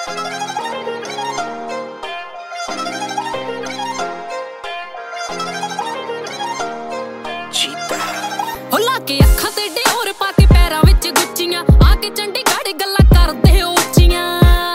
के अखां ते डिओर पा के पैरां विच गुच्चियां आके चंडीगढ़ गल्लां करदे उच्चियां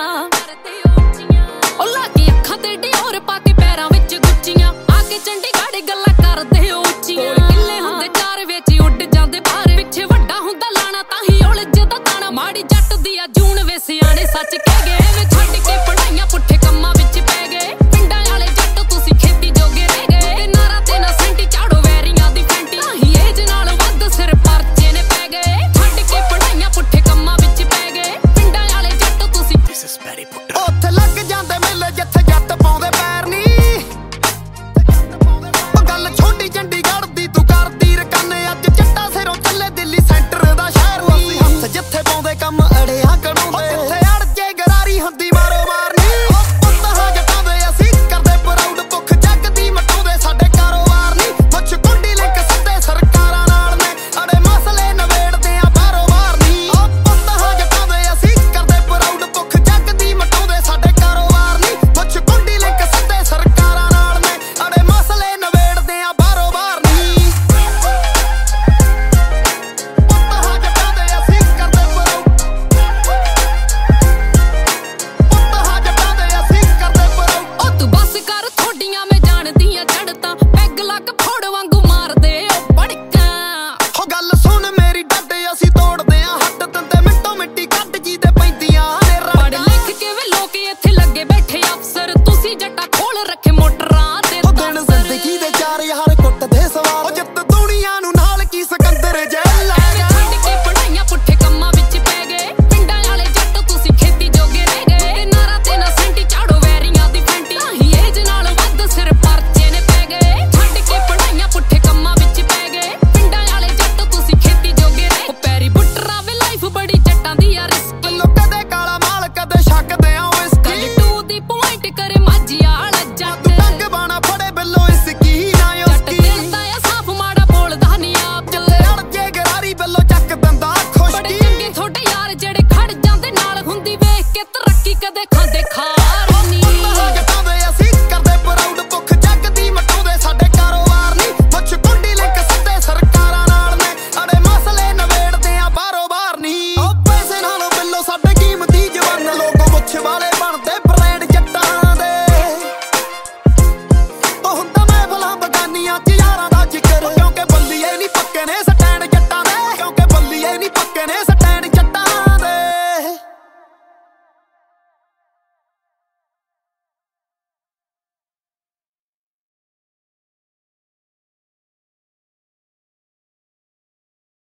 ओ लागे अखां ते डिओर पा के पैरां विच गुच्चियां आके चंडीगढ़ गल्लां करदे उच्चियां किल्ले हुंदे चार विच उड़ जांदे बाहर पिछे वड्डा हुंदा लाना तां ही उलझदा ताना माड़ी जट दी आ जून वे सियाणे सच कह गए वे छड्ड के पढ़ाइयां पुट्ठे कम्मां विच पै गए पिंडां वाले जट तुसीं खेती जोगे रह गए ते नारा ते ना सेंटी झाड़ो वैरियां दी फैंटी तां ही एज नाल वध सिर परचे ने पै गए छड्ड के पढ़ाइयां पुट्ठे कम्मां विच पै गए पिंडां वाले जट तुसीं उत्थे लग जांदे मेले जिथे जट पाउंदे पैर नी ओ गल छोटी चंडीगढ़ दी तू करदी रकाने अज जट्टा सिरों ਚੱਲੇ ਦਿੱਲੀ ਸੈਂਟਰ ਦਾ ਸ਼ਹਿਰ ਨੀ ਹੱਥ ਜਿੱਥੇ ਪਾਉਂਦੇ ਕੰਮ ਅੜਿਆ ਕਢਾਉਂਦੇ ਇੱਥੇ ਅੜ ਕੇ ਗਰਾਰੀ ਹੁੰਦੀ ਮਾਰੋ ਮਾਰਨੀ ਉਹ ਪੁੱਤ ਹਾਂ ਜੱਟਾਂ ਦੇ ਅਸੀਂ ਕਰਦੇ ਪ੍ਰਾਊਡ ਭੁੱਖ ਜੱਗ ਦੀ ਮਟਾਉਂਦੇ ਸਾਡੇ ਕਾਰੋਬਾਰ ਨੀ ਮੁੱਛ ਕੁੰਡੀ ਲਿੰਕ ਸਿੱਧੇ ਸਰਕਾਰਾਂ ਨਾਲ ਨੇ ਅੜੇ ਮਸਲੇ ਨਵੇੜਦੇ ਆ ਬਾਹਰੋਂ ਬਾਹਰ ਨੀ ਉਹ ਪੁੱਤ ਹਾਂ ਜੱਟਾਂ ਦੇ ਅਸੀਂ ਕਰਦੇ ਪ੍ਰਾਊਡ ਭੁੱਖ ਜੱਗ ਦੀ ਮਟਾਉਂਦੇ ਸਾਡੇ ਕਾਰੋਬਾਰ ਨੀ ਮੁੱਛ ਕੁੰਡੀ ਲਿੰਕ ਸਿੱਧੇ ਸਰਕਾਰਾਂ ਨਾਲ ਨੇ ਅੜੇ ਮਸਲੇ ਨਵੇੜਦੇ ਆ ਬਾਹਰੋਂ ਬਾਹਰ ਨੀ ਵਾਲੇ